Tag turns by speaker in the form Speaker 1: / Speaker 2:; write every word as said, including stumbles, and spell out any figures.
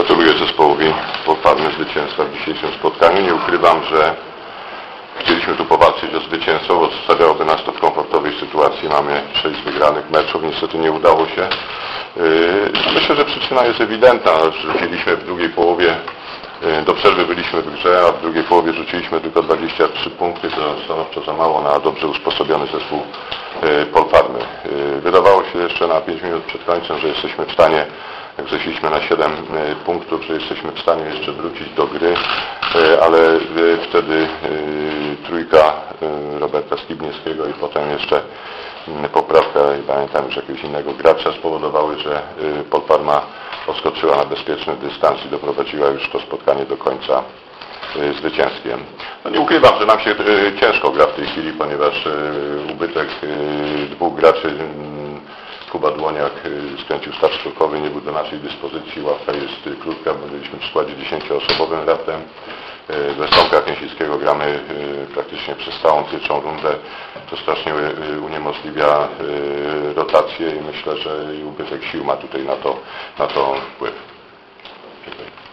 Speaker 1: Gratuluję zespołowi Polfarmy zwycięstwa w dzisiejszym spotkaniu. Nie ukrywam, że chcieliśmy tu powalczyć o zwycięstwo, bo stawiałoby nas to w komfortowej sytuacji. Mamy sześć wygranych meczów, niestety nie udało się. Myślę, że przyczyna jest ewidentna. Rzuciliśmy w drugiej połowie, do przerwy byliśmy w grze, a w drugiej połowie rzuciliśmy tylko dwadzieścia trzy punkty, to stanowczo za mało na dobrze usposobiony zespół Polfarmy. Wydawało się jeszcze na pięć minut przed końcem, że jesteśmy w stanie, jak zeszliśmy na siedem punktów, że jesteśmy w stanie jeszcze wrócić do gry, ale wtedy trójka Roberta Skibniewskiego i potem jeszcze poprawka, pamiętam już jakiegoś innego gracza, spowodowały, że Polfarma odskoczyła na bezpieczny dystans i doprowadziła już to spotkanie do końca zwycięstwem. No nie ukrywam, że nam się ciężko gra w tej chwili, ponieważ ubytek dwóch graczy, Kuba Dłoniak skręcił staw skokowy, nie był do naszej dyspozycji, ławka jest krótka, byliśmy w składzie dziesięcioosobowym raptem. Bez Tomka Kęsickiego gramy praktycznie przez całą pierwszą rundę. To strasznie uniemożliwia rotację i myślę, że ubytek sił ma tutaj na to, na to wpływ. Dziękuję.